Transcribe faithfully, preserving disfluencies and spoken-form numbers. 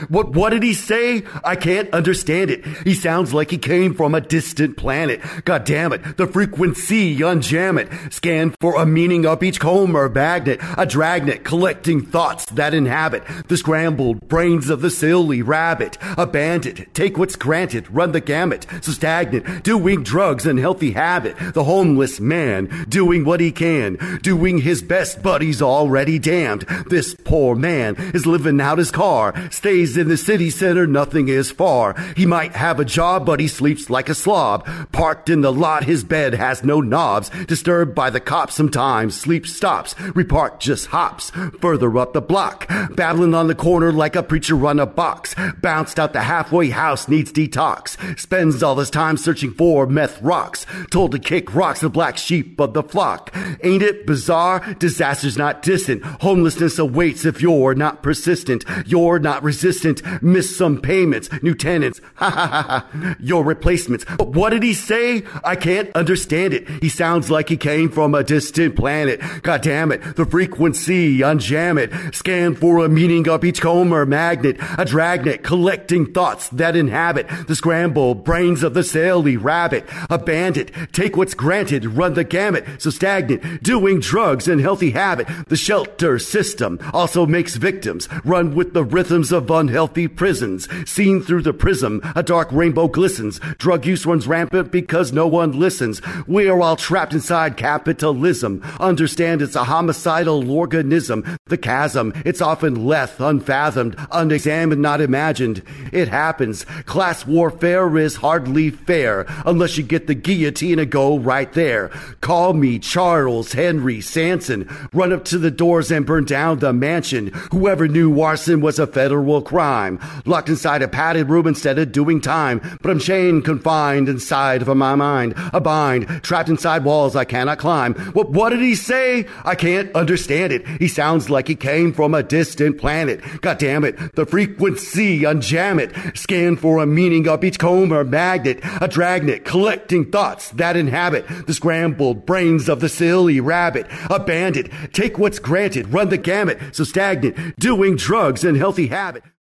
What what did he say? I can't understand it. He sounds like he came from a distant planet. God damn it, the frequency, unjam it. Scan for a meaning of each comb or magnet, a dragnet collecting thoughts that inhabit the scrambled brains of the silly rabbit. A bandit, take what's granted, run the gamut. So stagnant, doing drugs, unhealthy habit. The homeless man, doing what he can, doing his best, but he's already damned. This poor man is living out his car, stays in the city center, nothing is far. He might have a job, but he sleeps like a slob. Parked in the lot, his bed has no knobs. Disturbed by the cops sometimes, sleep stops. Repark just hops further up the block. Battling on the corner like a preacher on a box. Bounced out the halfway house, needs detox. Spends all his time searching for meth rocks. Told to kick rocks, the black sheep of the flock. Ain't it bizarre? Disaster's not distant. Homelessness awaits if you're not persistent. You're not resistant. Miss some payments. New tenants. Ha ha ha ha. Your replacements. But what did he say? I can't understand it. He sounds like he came from a distant planet. God damn it. The frequency, unjam it. Scan for a meaning of each comb or magnet. A dragnet collecting thoughts that inhabit the scrambled brains of the silly rabbit. A bandit, take what's granted, run the gamut. So stagnant, doing drugs and healthy habit. The shelter system also makes victims run with the rhythms of unhealthy prisons. Seen through the prism, a dark rainbow glistens. Drug use runs rampant because no one listens. We are all trapped inside capitalism. Understand it's a homicidal organism. The chasm, it's often left unfathomed, unexamined, not imagined. It happens. Class warfare is hardly fair unless you get the guillotine and go right there. Call me Charles Henry Sanson. Run up to the doors and burn down the mansion. Whoever knew arson was a federal crime. Locked inside a padded room instead of doing time. But I'm chained, confined inside of my mind. A bind, trapped inside walls I cannot climb. What, what did he say? I can't understand it. He sounds like he came from a distant planet. God damn it, the frequency, unjam it. Scan for a meaning of each comb or magnet. A dragnet collecting thoughts that inhabit the scrambled brains of the silly rabbit. A bandit, take what's granted, run the gamut. So stagnant, doing drugs and healthy habit.